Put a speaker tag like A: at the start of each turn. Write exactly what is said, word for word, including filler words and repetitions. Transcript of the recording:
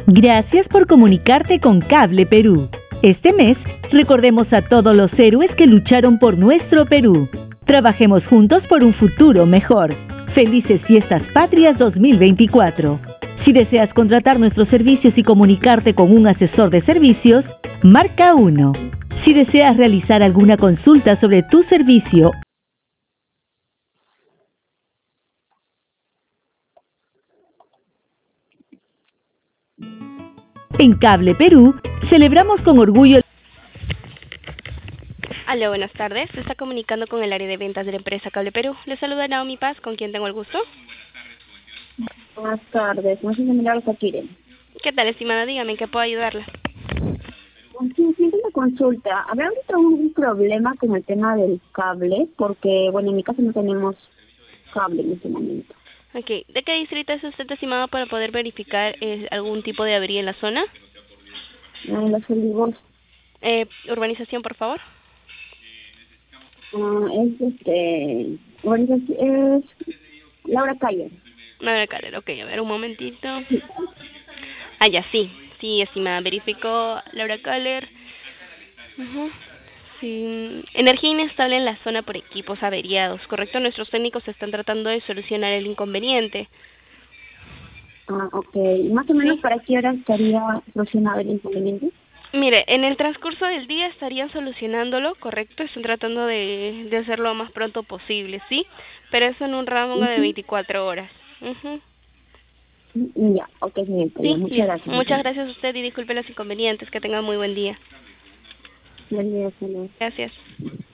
A: Gracias por comunicarte con Cable Perú. Este mes, recordemos a todos los héroes que lucharon por nuestro Perú. Trabajemos juntos por un futuro mejor. Felices Fiestas Patrias dos mil veinticuatro. Si deseas contratar nuestros servicios y comunicarte con un asesor de servicios, marca uno. Si deseas realizar alguna consulta sobre tu servicio, en Cable Perú, celebramos con orgullo.
B: Aló, buenas tardes. Se está comunicando con el área de ventas de la empresa Cable Perú. Le saluda Naomi Paz, con quien tengo el gusto.
C: Buenas tardes, no sé si Milagros Akire.
B: ¿Qué tal, estimada? Dígame, ¿en qué puedo ayudarla?
C: Sí, sí, una consulta. ¿Habrá ahorita un problema con el tema del cable? Porque, bueno, en mi casa no tenemos cable en este momento.
B: Ok, ¿de qué distrito es usted, estimado, para poder verificar eh, algún tipo de avería en la zona?
C: En la Soligor.
B: Eh, urbanización, por favor.
C: Ah, es, este, urbanización, es Laura Calle.
B: Laura Caller, ok, a ver, un momentito. Ah, ya, sí, sí, estimada, verificó Laura Caller. Ujú. Sí. Energía inestable en la zona por equipos averiados, ¿correcto? Nuestros técnicos están tratando de solucionar el inconveniente.
C: Ah, ok. ¿Más o menos
B: ¿Sí?
C: para qué hora estaría solucionado el inconveniente?
B: Mire, en el transcurso del día estarían solucionándolo, ¿correcto? Están tratando de, de hacerlo lo más pronto posible, ¿sí? Pero eso en un rango de
C: Uh-huh.
B: veinticuatro horas. Ujú.
C: Ya, ok, señorita, ya,
B: Sí,
C: muchas
B: listo.
C: gracias.
B: Muchas gracias a usted y disculpe los inconvenientes. Que tenga muy buen día.
C: Buen día, señor.
B: Gracias.